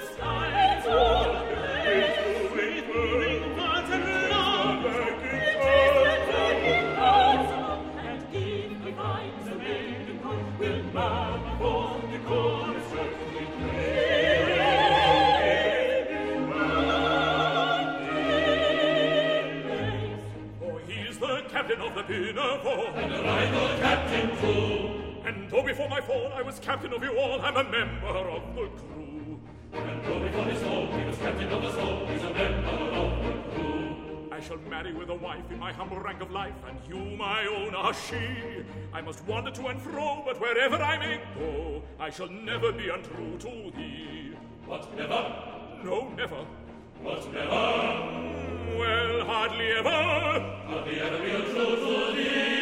Captain of you all, I'm a member of the crew. And though before his soul, he was captain of the soul, he's a member of the crew. I shall marry with a wife in my humble rank of life, and you, my own, are she. I must wander to and fro, but wherever I may go, I shall never be untrue to thee. What, never? No, never. What, never? Well, hardly ever. Hardly ever be untrue to thee.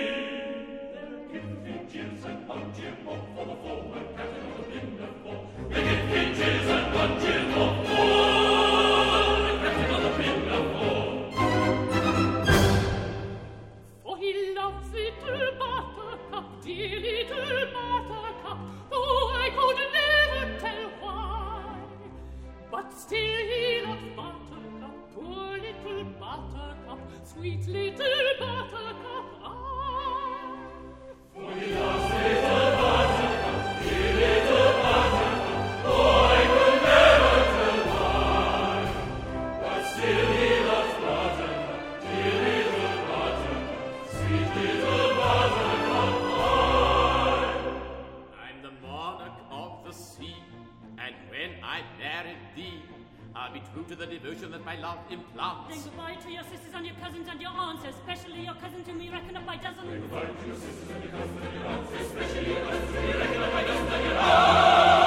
And one cheer more for the foe, and captain of the Pinafore. They give pinches and one cheer more for the captain of the Pinafore. For he loves little Buttercup, dear little Buttercup, though I could never tell why. But still he loves Buttercup, poor little Buttercup, sweet little Buttercup, For he loves little Buttercup, dear little Buttercup, though I could never tell why. But still he loves Buttercup, dear little Buttercup, sweet little Buttercup, I'm the monarch of the sea, and when I marry thee, I'll be true to the devotion that my love implants. Then goodbye to your sisters and your cousins and your aunts, especially your cousin to me, reckon up by dozens. Then goodbye to your sisters and your cousins and your aunts, especially your cousin to me, reckon up by dozens and your aunts.